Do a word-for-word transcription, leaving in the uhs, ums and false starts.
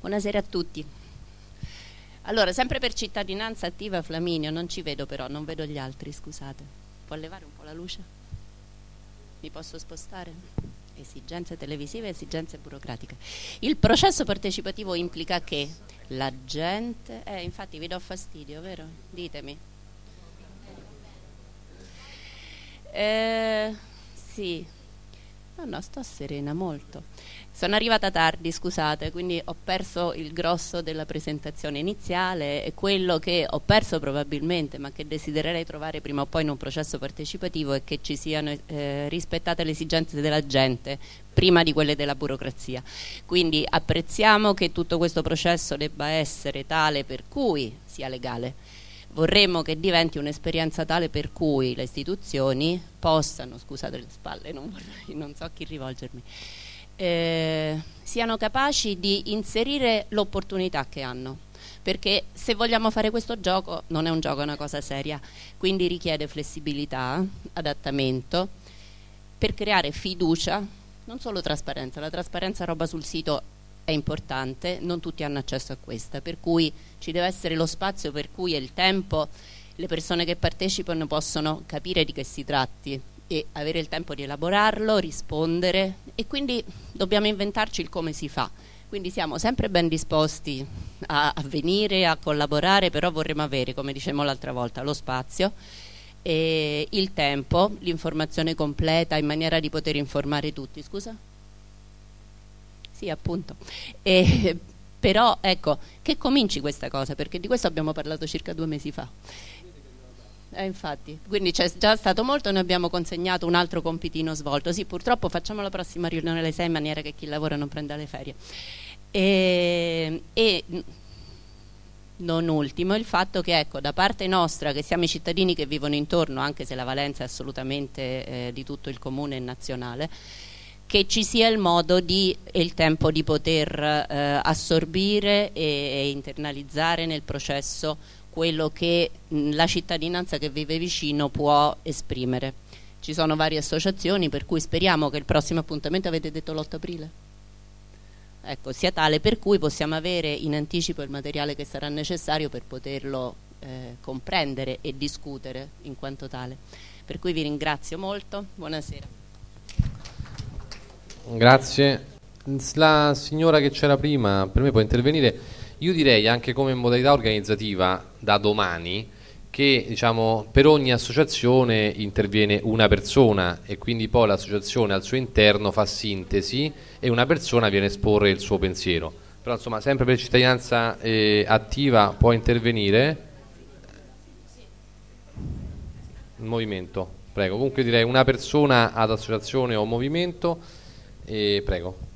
Buonasera a tutti. Allora, sempre per cittadinanza attiva, Flaminio, non ci vedo però, non vedo gli altri, scusate. Può levare un po' la luce? Mi posso spostare? Esigenze televisive, esigenze burocratiche. Il processo partecipativo implica che la gente... Eh, infatti vi do fastidio, vero? Ditemi. Eh, sì. No, no, sto serena molto. Sono arrivata tardi, scusate, quindi ho perso il grosso della presentazione iniziale e quello che ho perso probabilmente, ma che desidererei trovare prima o poi in un processo partecipativo, è che ci siano eh, rispettate le esigenze della gente prima di quelle della burocrazia. Quindi apprezziamo che tutto questo processo debba essere tale per cui sia legale. Vorremmo che diventi un'esperienza tale per cui le istituzioni possano, scusate le spalle, non, vorrei, non so a chi rivolgermi, eh, siano capaci di inserire l'opportunità che hanno, perché se vogliamo fare questo gioco non è un gioco, è una cosa seria, quindi richiede flessibilità, adattamento, per creare fiducia, non solo trasparenza. La trasparenza roba sul sito è importante, non tutti hanno accesso a questa, per cui ci deve essere lo spazio per cui è il tempo, le persone che partecipano possono capire di che si tratti e avere il tempo di elaborarlo, rispondere, e quindi dobbiamo inventarci il come si fa. Quindi siamo sempre ben disposti a, a venire, a collaborare, però vorremmo avere, come dicevamo l'altra volta, lo spazio, e il tempo, l'informazione completa in maniera di poter informare tutti. Scusa? Sì, appunto. E, però ecco, che cominci questa cosa, perché di questo abbiamo parlato circa due mesi fa. Eh, infatti, quindi c'è già stato molto e noi abbiamo consegnato un altro compitino svolto. Sì, purtroppo facciamo la prossima riunione alle sei in maniera che chi lavora non prenda le ferie. E, e non ultimo il fatto che, ecco, da parte nostra, che siamo i cittadini che vivono intorno, anche se la valenza è assolutamente eh, di tutto il comune e nazionale, che ci sia il modo di, e il tempo di poter eh, assorbire e, e internalizzare nel processo quello che mh, la cittadinanza che vive vicino può esprimere. Ci sono varie associazioni, per cui speriamo che il prossimo appuntamento, avete detto l'otto aprile? Ecco, sia tale per cui possiamo avere in anticipo il materiale che sarà necessario per poterlo eh, comprendere e discutere in quanto tale. Per cui vi ringrazio molto, buonasera. Grazie. La signora che c'era prima per me può intervenire. Io direi, anche come modalità organizzativa, da domani, che diciamo per ogni associazione interviene una persona e quindi poi l'associazione al suo interno fa sintesi e una persona viene a esporre il suo pensiero. Però insomma, sempre per cittadinanza eh, attiva può intervenire il movimento. Prego. Comunque direi una persona ad associazione o movimento. E prego.